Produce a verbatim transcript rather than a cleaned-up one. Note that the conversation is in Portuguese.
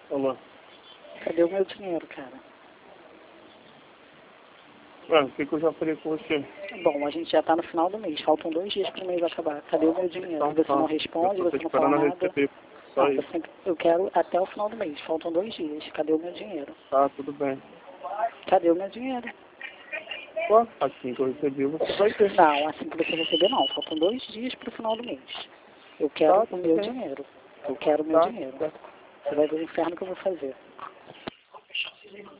Alô? Cadê o meu dinheiro, cara? Ué, o que, que eu já falei com você? Bom, a gente já tá no final do mês, faltam dois dias pro mês acabar. Cadê o meu dinheiro? Então, Você tá. não responde, Eu tô você não fala esperando nada. receber. Só Não, isso. você, eu quero até o final do mês, faltam dois dias. Cadê o meu dinheiro? Tá, tudo bem. Cadê o meu dinheiro? Pô, assim que eu receber, você vai ter. Não, assim que você receber não, faltam dois dias pro final do mês. Eu quero Tá, o tudo meu bem. dinheiro. Eu quero o meu Tá, dinheiro. tá. Você vai ver o inferno que eu vou fazer.